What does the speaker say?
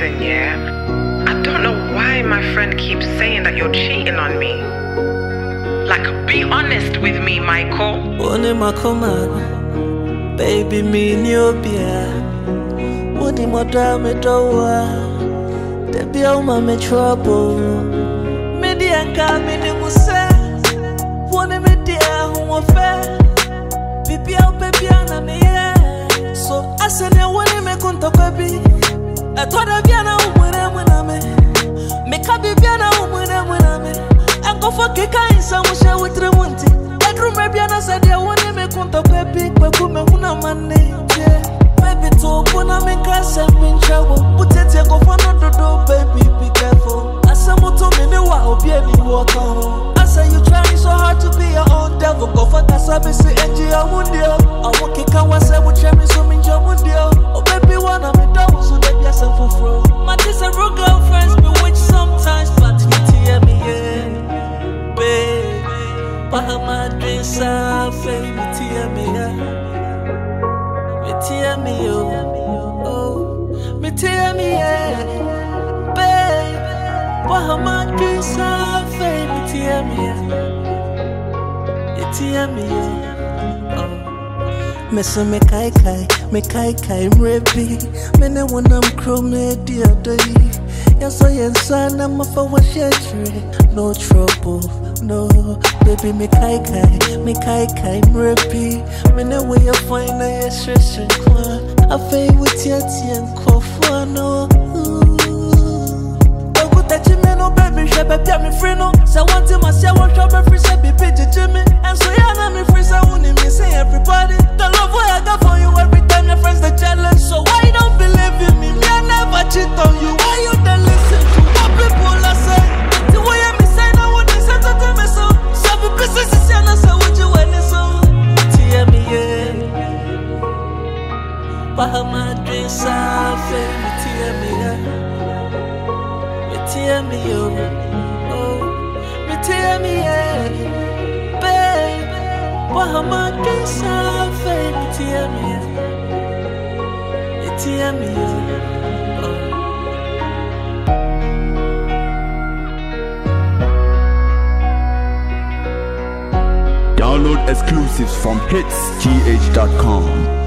listen, yeah? I don't know why my friend keeps saying that you're cheating on me. Like, be honest with me, Michael. One my command, baby, me Neobia. One my drama doa. The bioma me trouble. Me the anchor me the musa. One me dear who affair. Baby, na me yeah. So I said I want me kunta kwabi. I thought I be na umuna me. Me kabi be na umuna me. Go for keka insa musha witre munti. Edru me bia na said ya woni me kunta pepi kweku me huna mane. Baby to puna me kasa me trouble. Putete go for no dodo baby be careful. Asa moto me ne wa obi ani walk on. Asa you trying so hard to be your own devil. Go for kasa be say enji amundio. I walk keka wa say we try me so me jamundio. Oh baby wanna me down so that ya some for fro. My this a real girlfriends be which sometimes but you tear me yeah. My dreams are fake, me tear me oh, me tear me babe. My dreams are fake, me tear me oh. Me so me kai mrebi. Me ne wanna crow me dear day. Yes I am I'm a for what no trouble. No, baby, me kai mrepi. Me ne way you find a yes club. I fay with your tea and coffee, no. Don't go touch me, no baby, she be me free, no. So one time I say, one shop free, say be Jimmy. And so yeah, I'm me free, so I won't me say everybody. The love what I got for you every time your friends they challenge. So why you don't believe in me? Me I never cheat on you. Why you don't listen to what people are saying? The way I me say now what they say to me so. So be business is yana so what you want so. Tear me yeah. Bahama dreams are fake. Me tear me yeah. Me tear me oh. Me tear me yeah. Babe. Bahama dreams are fake. Me tear me yeah. Me tear me yeah. Download exclusives from hitsgh.com.